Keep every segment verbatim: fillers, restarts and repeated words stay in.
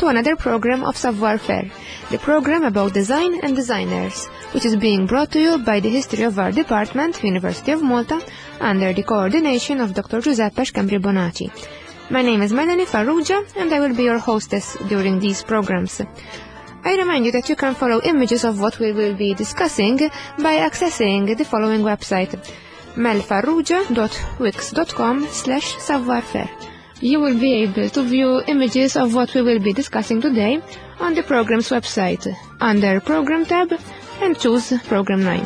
to another program of Savoir Faire, the program about design and designers, which is being brought to you by the History of Art Department, University of Malta, under the coordination of Doctor Giuseppe Scambri Bonacci. My name is Melanie Farrugia, and I will be your hostess during these programs. I remind you that you can follow images of what we will be discussing by accessing the following website, melfarrugia dot wix dot com slash savoir faire. You will be able to view images of what we will be discussing today on the program's website, under Program tab, and choose Program nine.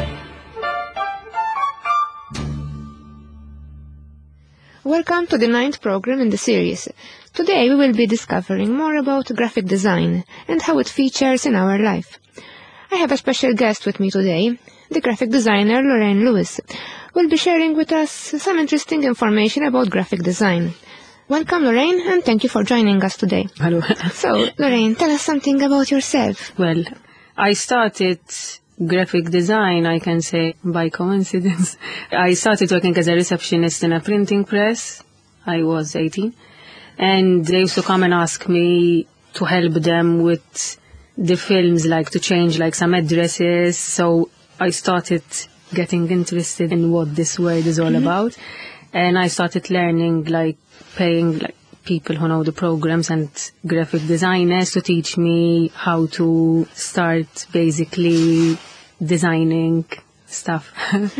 Welcome to the ninth program in the series. Today we will be discovering more about graphic design and how it features in our life. I have a special guest with me today, the graphic designer Lorraine Lewis, who will be sharing with us some interesting information about graphic design. Welcome, Lorraine, and thank you for joining us today. Hello. So, Lorraine, tell us something about yourself. Well, I started graphic design, I can say, by coincidence. I started working as a receptionist in a printing press. I was eighteen. And they used to come and ask me to help them with the films, like to change like some addresses. So I started getting interested in what this word is all mm-hmm. about. And I started learning, like paying like people who know the programs and graphic designers to teach me how to start basically designing stuff.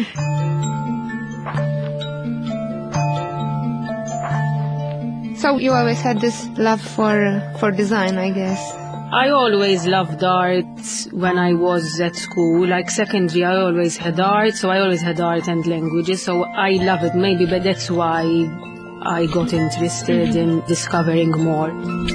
So you always had this love for for design, I guess. I always loved art when I was at school. Like secondary, I always had art, so I always had art and languages, so I love it maybe, but that's why I got interested mm-hmm. in discovering more.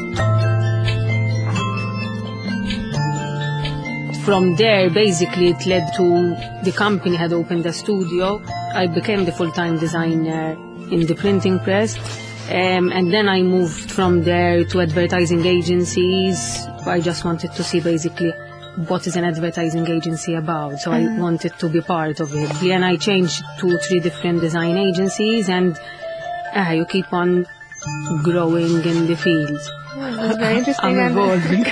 From there, basically, it led to the company had opened a studio. I became the full-time designer in the printing press. Um, and then I moved from there to advertising agencies. I just wanted to see basically what is an advertising agency about. So I wanted to be part of it. And I changed to three different design agencies, and uh, you keep on growing in the field. Yeah, that's very interesting. I'm evolving.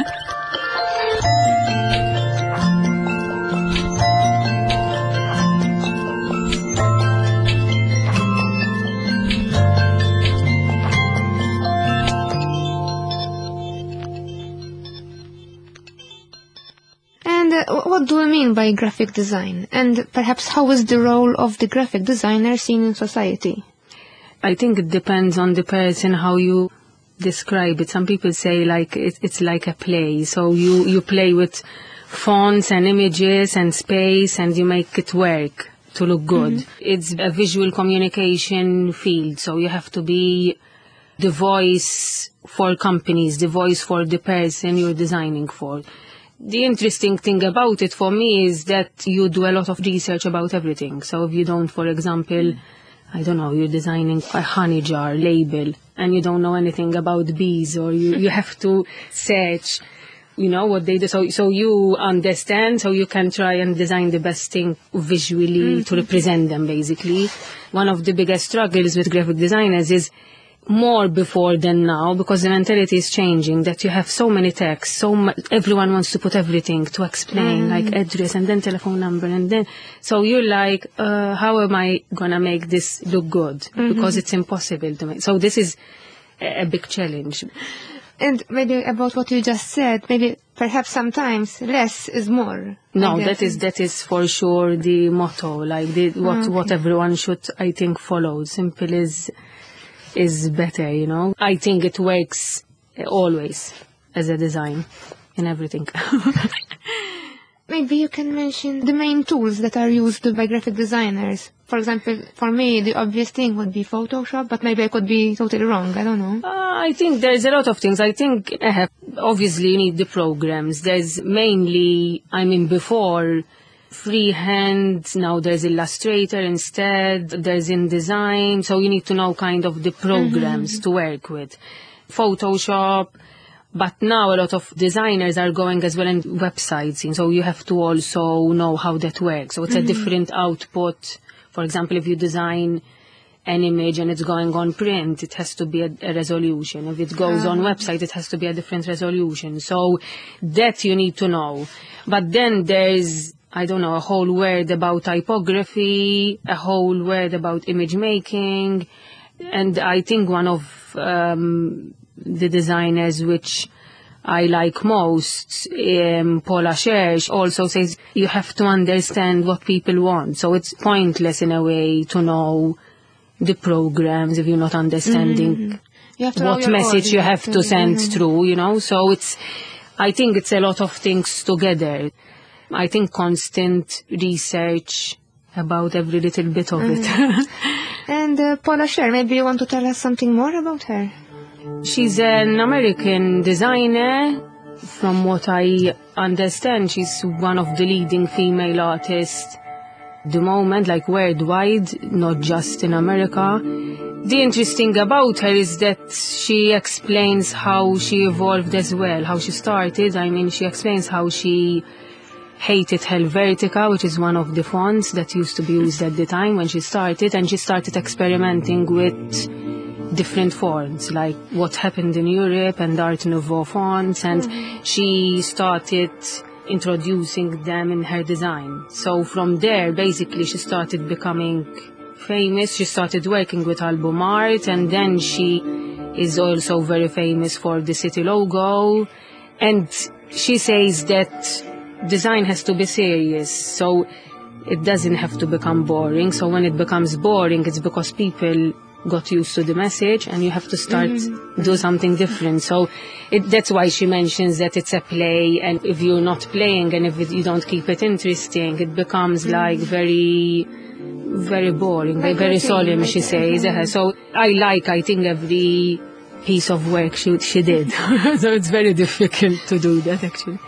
What do you mean by graphic design? And perhaps how is the role of the graphic designer seen in society? I think it depends on the person how you describe it. Some people say like it, it's like a play. So you, you play with fonts and images and space and you make it work to look good. Mm-hmm. It's a visual communication field. So you have to be the voice for companies, the voice for the person you're designing for. The interesting thing about it for me is that you do a lot of research about everything. So if you don't, for example, I don't know, you're designing a honey jar label and you don't know anything about bees, or you, you have to search, you know, what they do. So, so you understand, so you can try and design the best thing visually mm-hmm. to represent them, basically. One of the biggest struggles with graphic designers is more before than now, because the mentality is changing, that you have so many texts, so much, everyone wants to put everything to explain, mm. like address and then telephone number, and then, so you're like, uh, how am I gonna make this look good? Mm-hmm. Because it's impossible to make. So this is a, a big challenge. And maybe about what you just said, maybe perhaps sometimes less is more. No, that is, that is for sure the motto, like the, what, okay. what everyone should, I think, follow. Simple is, is better, you know. I think it works always as a design in everything. Maybe you can mention the main tools that are used by graphic designers. For example, for me, the obvious thing would be Photoshop, but maybe I could be totally wrong. I don't know. Uh, I think there's a lot of things. I think uh, obviously you need the programs. There's mainly, I mean, before freehand, now there's Illustrator instead, there's InDesign, so you need to know kind of the programs mm-hmm. to work with. Photoshop, but now a lot of designers are going as well in websites, so you have to also know how that works. So it's mm-hmm. a different output. For example, if you design an image and it's going on print, it has to be a, a resolution. If it goes on website, it has to be a different resolution. So that you need to know. But then there's, I don't know, a whole word about typography, a whole word about image making. And I think one of um, the designers which I like most, um, Paula Scher, also says you have to understand what people want. So it's pointless in a way to know the programs if you're not understanding Mm-hmm. You have to know what your message you have audience. to send Mhm. through, you know. So it's, I think it's a lot of things together. I think constant research about every little bit of it. And uh, Paula Scher, maybe you want to tell us something more about her? She's an American designer. From what I understand, she's one of the leading female artists at the moment, like worldwide, not just in America. The interesting about her is that she explains how she evolved as well, how she started. I mean, she explains how she hated Helvetica, which is one of the fonts that used to be used at the time when she started, and she started experimenting with different fonts, like what happened in Europe and Art Nouveau fonts, and mm-hmm. she started introducing them in her design. So from there, basically, she started becoming famous. She started working with album art, and then she is also very famous for the city logo. And she says that design has to be serious, so it doesn't have to become boring. So when it becomes boring, it's because people got used to the message and you have to start mm-hmm. do something different. So it, that's why she mentions that it's a play, and if you're not playing and if it, you don't keep it interesting, it becomes mm-hmm. like very, very boring, like very solemn, she says. Mm-hmm. So I like, I think, every piece of work she, she did. So it's very difficult to do that, actually.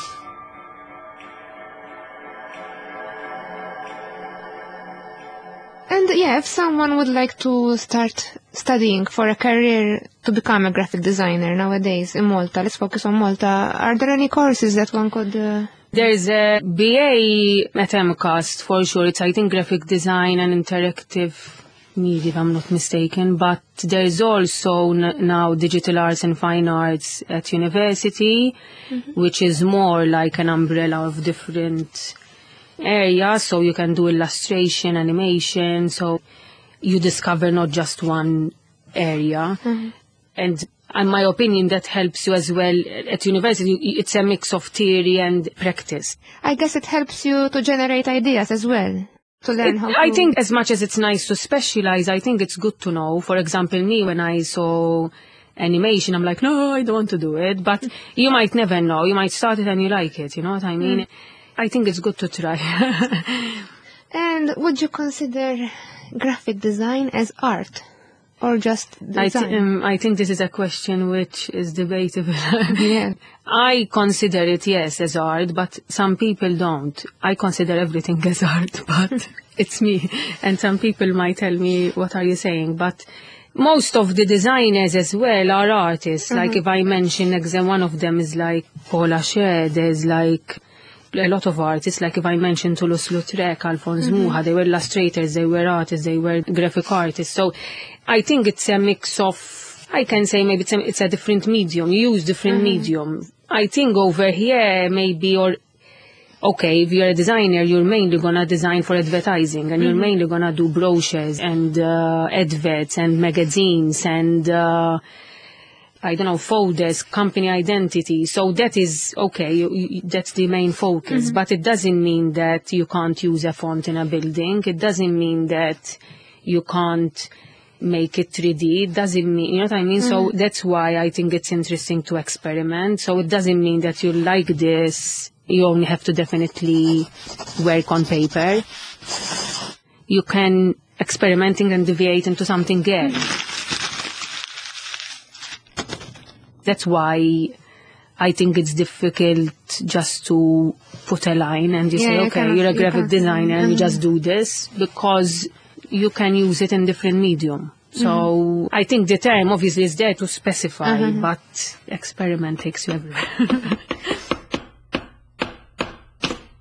And yeah, if someone would like to start studying for a career to become a graphic designer nowadays in Malta, let's focus on Malta, are there any courses that one could... Uh... There's a B A at MCAST for sure. It's, I think, graphic design and interactive media, if I'm not mistaken. But there's also n- now digital arts and fine arts at university, mm-hmm. which is more like an umbrella of different area, so you can do illustration, animation, so you discover not just one area. Mm-hmm. And in my opinion, that helps you as well. At university, it's a mix of theory and practice. I guess it helps you to generate ideas as well, to learn it, how to... I think as much as it's nice to specialize, I think it's good to know. For example, me, when I saw animation, I'm like, no, I don't want to do it. But you might never know. You might start it and you like it, you know what I mean? Mm. I think it's good to try. And would you consider graphic design as art or just design? I, th- um, I think this is a question which is debatable. Yeah. I consider it, yes, as art, but some people don't. I consider everything as art, but it's me. And some people might tell me, what are you saying? But most of the designers as well are artists. Mm-hmm. Like if I mention one of them is like Paula Scher, there's like a lot of artists, like if I mention Toulouse-Lautrec, Alphonse mm-hmm. Mucha, they were illustrators, they were artists, they were graphic artists. So I think it's a mix of, I can say maybe it's a, it's a different medium, you use different mm-hmm. medium. I think over here maybe, or okay, if you're a designer, you're mainly gonna design for advertising, and mm-hmm. you're mainly gonna do brochures and uh, adverts and magazines and uh, I don't know, folders, company identity. So that is, okay, you, you, that's the main focus. Mm-hmm. But it doesn't mean that you can't use a font in a building. It doesn't mean that you can't make it three D. It doesn't mean, you know what I mean? Mm-hmm. So that's why I think it's interesting to experiment. So it doesn't mean that you like this, you only have to definitely work on paper. You can experimenting and deviate into something else. Mm-hmm. That's why I think it's difficult just to put a line and you yeah, say, okay, you you're a graphic you designer mm-hmm. and you just do this, because you can use it in different medium. So mm-hmm. I think the term obviously is there to specify, mm-hmm. but experiment takes you everywhere.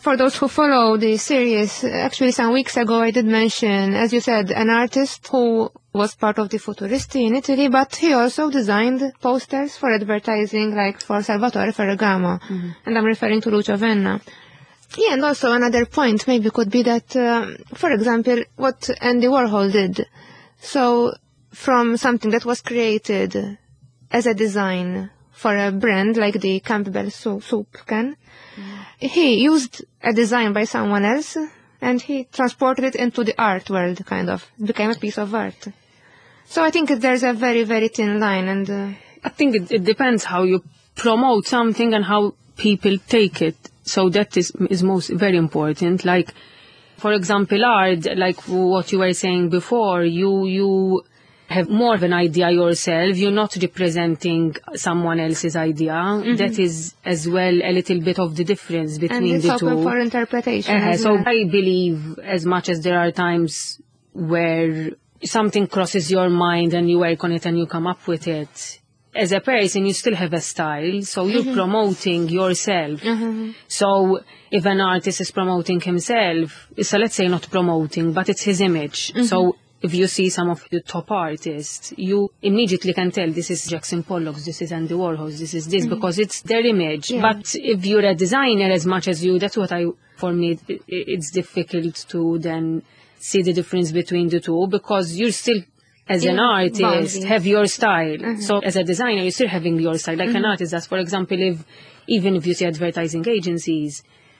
For those who follow the series, actually some weeks ago I did mention, as you said, an artist who was part of the Futuristi in Italy, but he also designed posters for advertising, like for Salvatore Ferragamo, mm-hmm. and I'm referring to Lucio Venna. Yeah, and also another point maybe could be that, um, for example, what Andy Warhol did. So, from something that was created as a design for a brand like the Campbell soup, soup can, mm. he used a design by someone else and he transported it into the art world, kind of. It became a piece of art. So I think there's a very, very thin line. And uh, I think it, it depends how you promote something and how people take it. So that is, is most very important. Like, for example, art, like what you were saying before, you, you have more of an idea yourself. You're not representing someone else's idea. Mm-hmm. That is as well a little bit of the difference between and the it's two. open for interpretation. Uh, so well. I believe, as much as there are times where something crosses your mind and you work on it and you come up with it, as a person, you still have a style, so you're mm-hmm. promoting yourself. Mm-hmm. So if an artist is promoting himself, so let's say not promoting, but it's his image. Mm-hmm. So if you see some of the top artists, you immediately can tell this is Jackson Pollock, this is Andy Warhol, this is this, mm-hmm. because it's their image. Yeah. But if you're a designer as much as you, that's what I, for me, it, it's difficult to then see the difference between the two, because you're still, as an artist, boundaries. Have your style. Mm-hmm. So as a designer, you're still having your style. Like mm-hmm. an artist, that's, for example, if even if you see advertising agencies,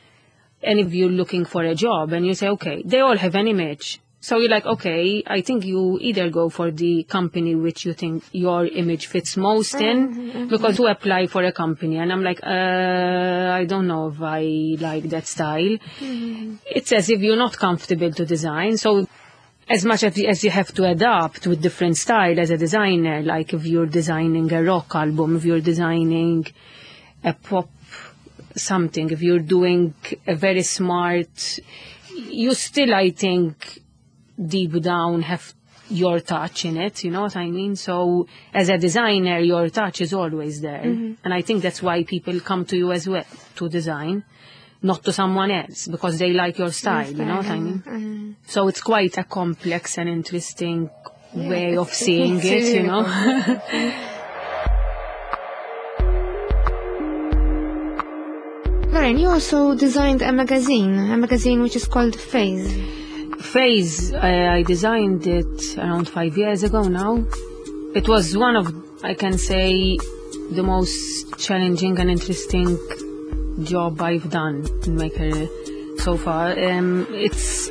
and if you're looking for a job, and you say, okay, they all have an image. So you're like, okay, I think you either go for the company which you think your image fits most in, mm-hmm. because you apply for a company, and I'm like, uh, I don't know if I like that style. Mm-hmm. It's as if you're not comfortable to design. So as much as you, as you have to adapt with different style as a designer, like if you're designing a rock album, if you're designing a pop something, if you're doing a very smart, you still, I think, deep down have your touch in it, you know what I mean? So as a designer, your touch is always there. Mm-hmm. And I think that's why people come to you as well to design, not to someone else, because they like your style, you know what I mean? Mm-hmm. So it's quite a complex and interesting yeah, way of seeing it, you know? Lauren, you also designed a magazine, a magazine which is called Phase. Phase, uh, I designed it around five years ago now. It was one of, I can say, the most challenging and interesting job I've done in my career so far. Um, it's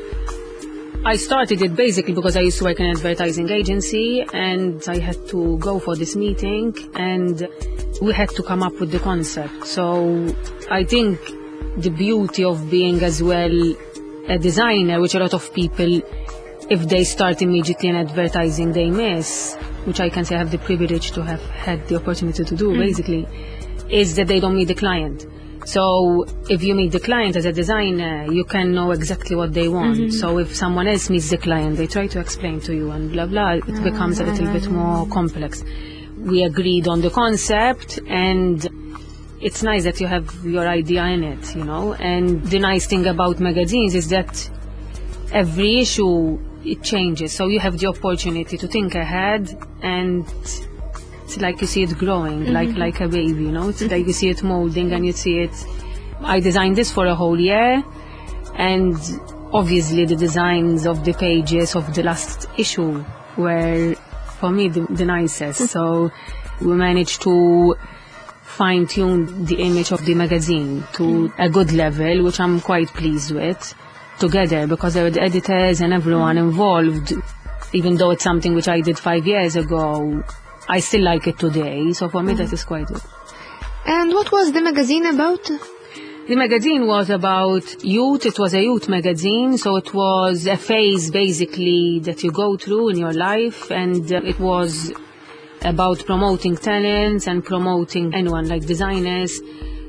I started it basically because I used to work in an advertising agency, and I had to go for this meeting, and we had to come up with the concept. So I think the beauty of being as well a designer, which a lot of people, if they start immediately in advertising, they miss, which I can say I have the privilege to have had the opportunity to do, mm-hmm. basically, is that they don't meet the client. So if you meet the client as a designer, you can know exactly what they want. Mm-hmm. So if someone else meets the client, they try to explain to you and blah, blah, it ah, becomes a little bit more complex. We agreed on the concept, and it's nice that you have your idea in it, you know. And the nice thing about magazines is that every issue, it changes. So you have the opportunity to think ahead, and it's like you see it growing, mm-hmm. like like a baby, you know. It's mm-hmm. like you see it molding, and you see it. I designed this for a whole year, and obviously the designs of the pages of the last issue were, for me, the, the nicest. Mm-hmm. So we managed to fine-tune the image of the magazine to mm-hmm. a good level, which I'm quite pleased with, together, because there were the editors and everyone mm-hmm. involved. Even though it's something which I did five years ago, I still like it today. So for me, mm-hmm. that is quite good. And what was the magazine about? The magazine was about youth. It was a youth magazine, so it was a phase basically that you go through in your life, and uh, it was about promoting talents and promoting anyone, like designers,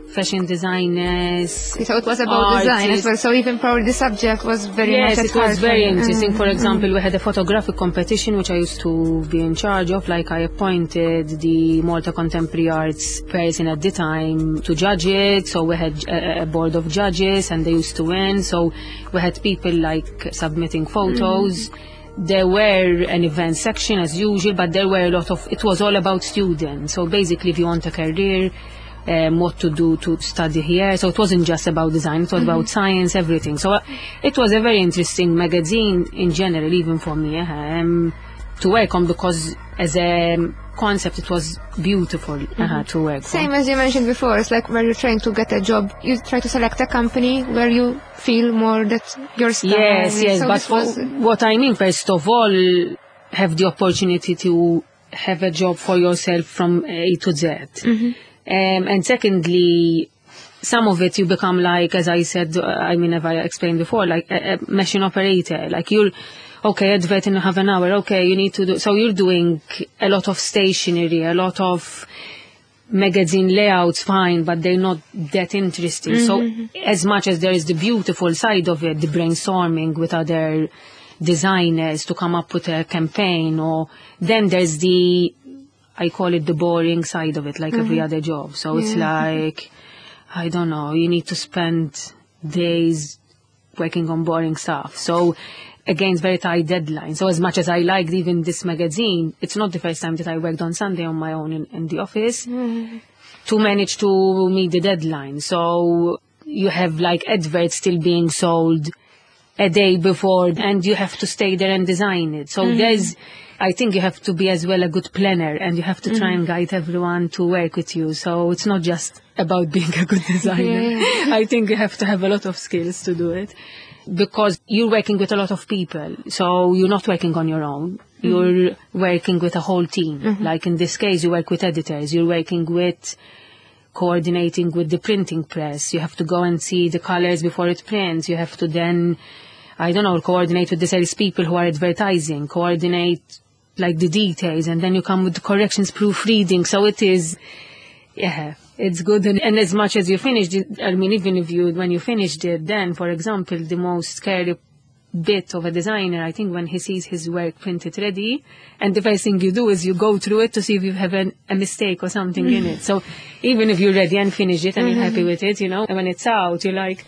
fashion designers. So it was about design as well. So even probably the subject was very yes, much it was very for interesting. Mm-hmm. For example, we had a photographic competition which I used to be in charge of. Like I appointed the Malta Contemporary Arts person at the time to judge it. So we had a, a board of judges and they used to win. So we had people like submitting photos. Mm-hmm. There were an event section as usual, but there were a lot of, it was all about students. So basically if you want a career, Um, what to do to study here. So it wasn't just about design, it was mm-hmm. about science, everything. So uh, it was a very interesting magazine in general, even for me, um, to work on, because as a concept it was beautiful mm-hmm. uh, to work on. Same as you mentioned before, it's like where you're trying to get a job, you try to select a company where you feel more that your style. Yes, yes, so but for, was... what I mean, first of all, have the opportunity to have a job for yourself from A to Z. Mm-hmm. Um, and secondly, some of it you become like, as I said, uh, I mean, as I explained before, like a, a machine operator. Like you're, okay, advert in half an hour, okay, you need to do, so you're doing a lot of stationery, a lot of magazine layouts, fine, but they're not that interesting. Mm-hmm. So as much as there is the beautiful side of it, the brainstorming with other designers to come up with a campaign, or then there's the, I call it the boring side of it, like mm-hmm. every other job. So yeah. it's like, I don't know, you need to spend days working on boring stuff. So again, it's very tight deadline. So as much as I liked even this magazine, it's not the first time that I worked on Sunday on my own in, in the office mm-hmm. to manage to meet the deadline. So you have like adverts still being sold a day before, and you have to stay there and design it. So mm-hmm. there's, I think you have to be as well a good planner, and you have to try mm-hmm. and guide everyone to work with you. So it's not just about being a good designer. Yeah. I think you have to have a lot of skills to do it, because you're working with a lot of people. So you're not working on your own. Mm-hmm. You're working with a whole team. Mm-hmm. Like in this case, you work with editors. You're working with coordinating with the printing press. You have to go and see the colors before it prints. You have to then, I don't know, coordinate with the sales people who are advertising, coordinate like the details, and then you come with the corrections, proofreading. So it is, yeah, it's good. And, and as much as you finished it, I mean, even if you, when you finished it, then, for example, the most scary bit of a designer, I think, when he sees his work printed ready, and the first thing you do is you go through it to see if you have an, a mistake or something mm-hmm. in it. So even if you're ready and finished it and mm-hmm. you're happy with it, you know, and when it's out, you're like,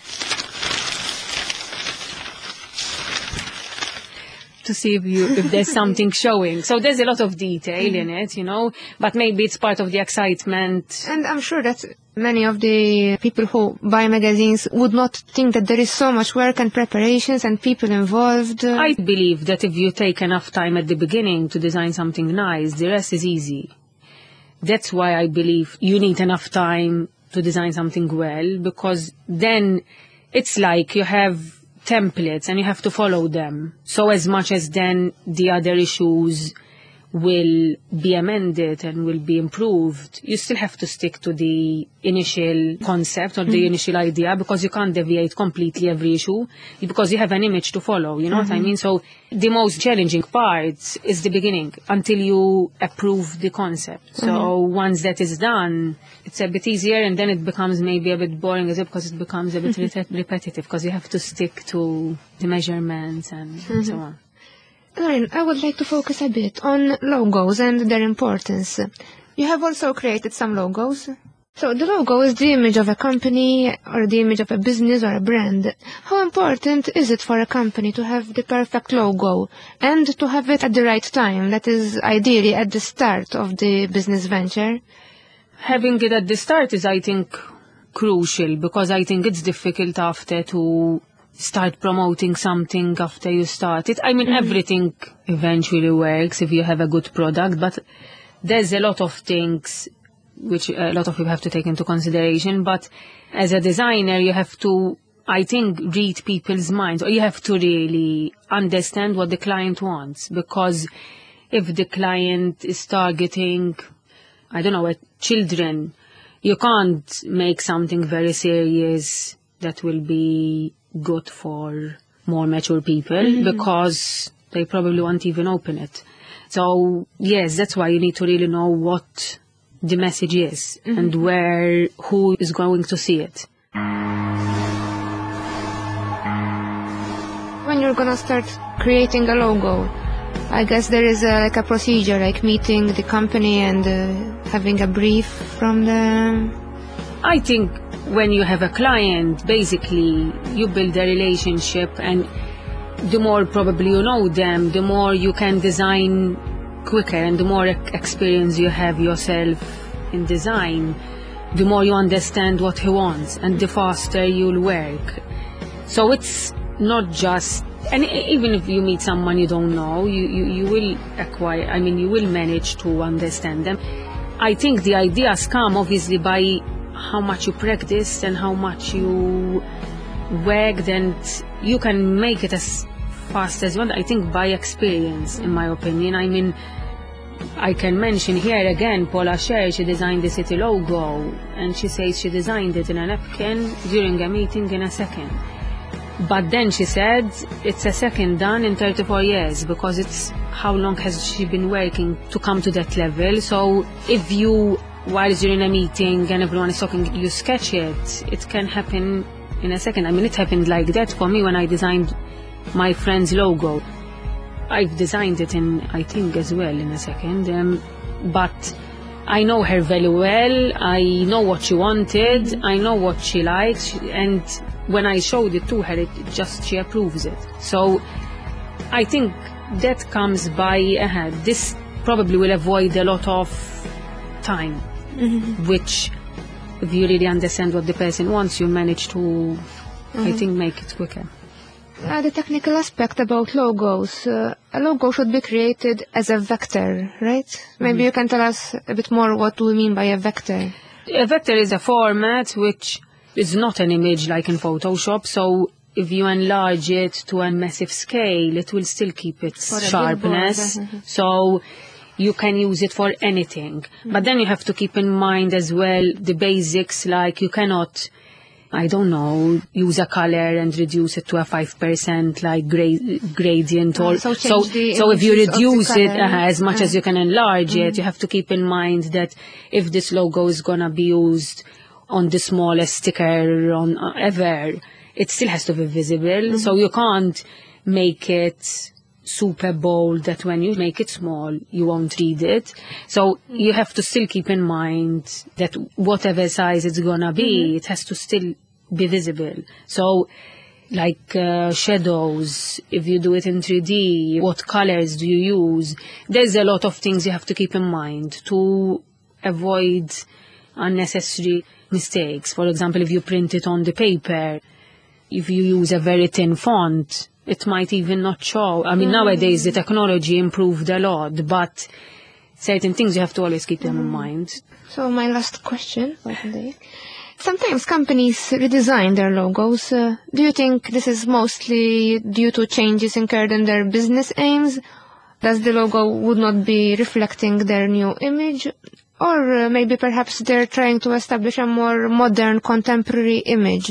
to see if you if there's something showing. So there's a lot of detail in it, you know, but maybe it's part of the excitement. And I'm sure that many of the people who buy magazines would not think that there is so much work and preparations and people involved. I believe that if you take enough time at the beginning to design something nice, the rest is easy. That's why I believe you need enough time to design something well, because then it's like you have templates and you have to follow them. So as much as then the other issues will be amended and will be improved, you still have to stick to the initial concept or the mm-hmm. initial idea, because you can't deviate completely every issue, because you have an image to follow, you know mm-hmm. what I mean? So the most challenging part is the beginning, until you approve the concept. Mm-hmm. So once that is done, it's a bit easier, and then it becomes maybe a bit boring as well, because it becomes a bit mm-hmm. repetitive, because you have to stick to the measurements and mm-hmm. so on. Lauren, I would like to focus a bit on logos and their importance. You have also created some logos. So the logo is the image of a company or the image of a business or a brand. How important is it for a company to have the perfect logo and to have it at the right time, that is ideally at the start of the business venture? Having it at the start is, I think, crucial, because I think it's difficult after to start promoting something after you start it. I mean, mm-hmm. everything eventually works if you have a good product, but there's a lot of things which a lot of people have to take into consideration. But as a designer, you have to, I think, read people's minds, or you have to really understand what the client wants, because if the client is targeting, I don't know, children, you can't make something very serious that will be good for more mature people mm-hmm. because they probably won't even open it. So yes, that's why you need to really know what the message is Mm-hmm. and where, who is going to see it. When you're gonna start creating a logo, I guess there is a, like a procedure, like meeting the company and uh, having a brief from them. I think when you have a client, basically you build a relationship, and the more probably you know them, the more you can design quicker, and the more e- experience you have yourself in design, the more you understand what he wants, and the faster you'll work. So it's not just, and e- even if you meet someone you don't know, you, you, you will acquire, I mean, you will manage to understand them. I think the ideas come obviously by how much you practice and how much you worked, and you can make it as fast as you want. I think by experience, in my opinion. I mean, I can mention here again, Paula Scher, she designed the city logo, and she says she designed it in a napkin during a meeting in a second. But then she said it's a second done in thirty-four years, because it's how long has she been working to come to that level. So if you, while you're in a meeting and everyone is talking, you sketch it, it can happen in a second. I mean, it happened like that for me when I designed my friend's logo. I've designed it in, I think, as well in a second. Um, but I know her very well. I know what she wanted. I know what she likes. And when I showed it to her, it just, she approves it. So I think that comes by, uh, this probably will avoid a lot of time, Mm-hmm. which if you really understand what the person wants, you manage to, mm-hmm. I think, make it quicker. Uh, the technical aspect about logos. Uh, a logo should be created as a vector, right? Maybe Mm-hmm. you can tell us a bit more what do we mean by a vector? A vector is a format which is not an image like in Photoshop, so if you enlarge it to a massive scale, it will still keep its For a sharpness. billboard, mhm. So you can use it for anything. But then you have to keep in mind as well the basics, like you cannot, I don't know, use a color and reduce it to a five percent like gra- gradient. Or Ah, so change the so if you images of the reduce it color. uh, as much Ah. as you can enlarge it, you have to keep in mind that if this logo is going to be used on the smallest sticker on uh, ever, it still has to be visible. So you can't make it super bold that when you make it small, you won't read it. So you have to still keep in mind that whatever size it's gonna be, Mm-hmm. it has to still be visible. So like uh, shadows, if you do it in three D, what colors do you use? There's a lot of things you have to keep in mind to avoid unnecessary mistakes. For example, if you print it on the paper, if you use a very thin font, it might even not show. I mean, nowadays the technology improved a lot, but certain things you have to always keep them in mind. So my last question for today. Sometimes companies redesign their logos. Uh, do you think this is mostly due to changes incurred in their business aims? Does the logo would not be reflecting their new image? Or uh, maybe perhaps they're trying to establish a more modern, contemporary image?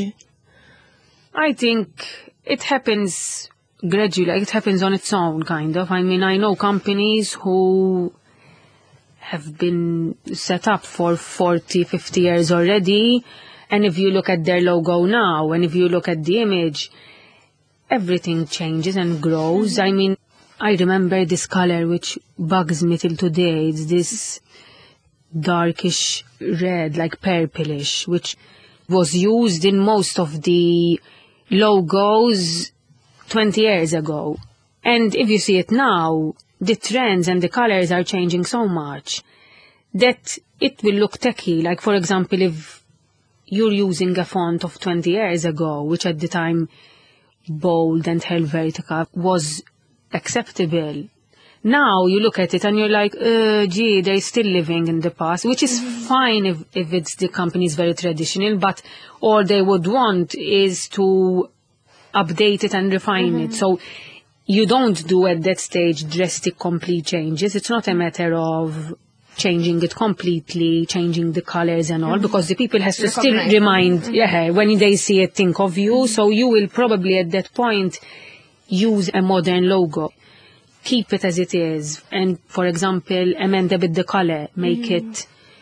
I think it happens gradually. It happens on its own, kind of. I mean, I know companies who have been set up for forty, fifty years already. And if you look at their logo now, and if you look at the image, everything changes and grows. I mean, I remember this color which bugs me till today. It's this darkish red, like purplish, which was used in most of the logos twenty years ago. And if you see it now, the trends and the colors are changing so much that it will look tacky. Like, for example, if you're using a font of twenty years ago, which at the time, bold and Helvetica, was acceptable. Now you look at it and you're like, uh, gee, they're still living in the past, which is fine if, if it's the company's very traditional, but all they would want is to update it and refine Mm-hmm. it. So you don't do at that stage drastic complete changes. It's not a matter of changing it completely, changing the colors and all, mm-hmm. because the people has to still Recognize. remind, Mm-hmm. yeah, when they see it, think of you. Mm-hmm. So you will probably at that point use a modern logo. Keep it as it is, and for example, amend a bit the color, make mm. it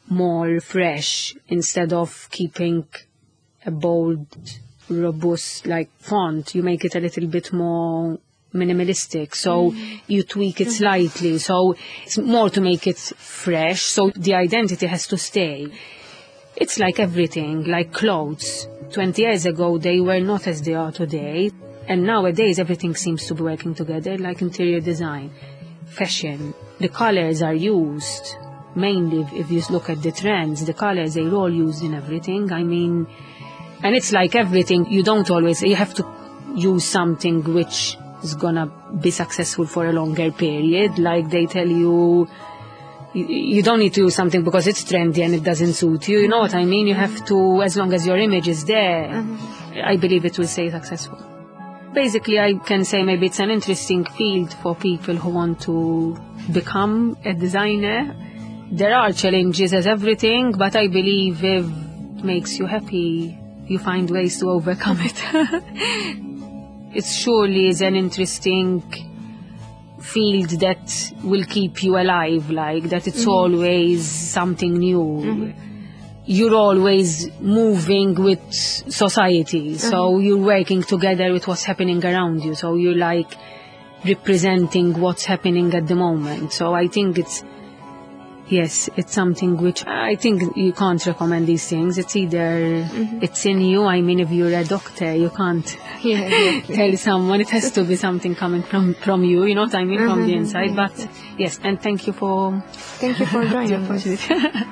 more fresh instead of keeping a bold, robust like font. You make it a little bit more minimalistic, so mm. you tweak it slightly, so it's more to make it fresh, so the identity has to stay. It's like everything, like clothes. twenty years ago they were not as they are today, and nowadays everything seems to be working together, like interior design, fashion. The colors are used mainly. If you look at the trends, the colors, they're all used in everything. I mean, and it's like everything, you don't always, you have to use something which is gonna be successful for a longer period. Like they tell you, you, you don't need to use something because it's trendy and it doesn't suit you. You know what I mean? You have to, as long as your image is there, mm-hmm. I believe it will stay successful. Basically, I can say maybe it's an interesting field for people who want to become a designer. There are challenges as everything, but I believe if it makes you happy, you find ways to overcome it. It surely is an interesting field that will keep you alive, like that it's mm-hmm. always something new. Mm-hmm. You're always moving with society, mm-hmm. so you're working together with what's happening around you, so you're like representing what's happening at the moment. So I think it's, yes, it's something which I think you can't recommend these things. It's either mm-hmm. it's in you. I mean, if you're a doctor, you can't yeah, exactly. tell someone. It has to be something coming from, from you, you know what I mean, mm-hmm. from the inside. Yeah, but yes. yes, and thank you for... Thank you for joining us.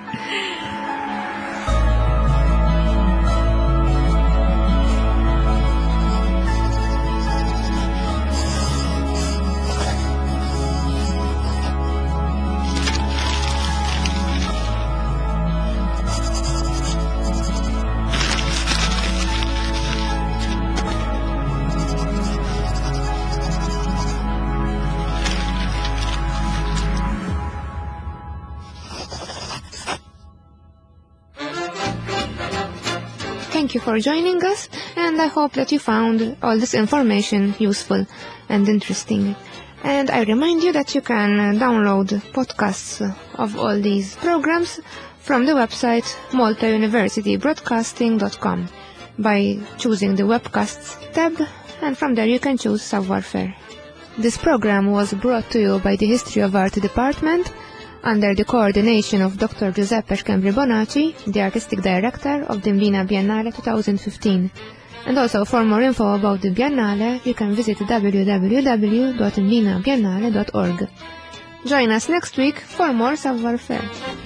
Thank you for joining us, and I hope that you found all this information useful and interesting. And I remind you that you can download podcasts of all these programs from the website malta university broadcasting dot com by choosing the webcasts tab, and from there you can choose Savoir-Faire. This program was brought to you by the History of Art Department under the coordination of Doctor Giuseppe Scambri Bonacci, the Artistic Director of the Mlina Biennale twenty fifteen. And also, for more info about the Biennale, you can visit w w w dot mlina biennale dot org. Join us next week for more Savoir-Faire.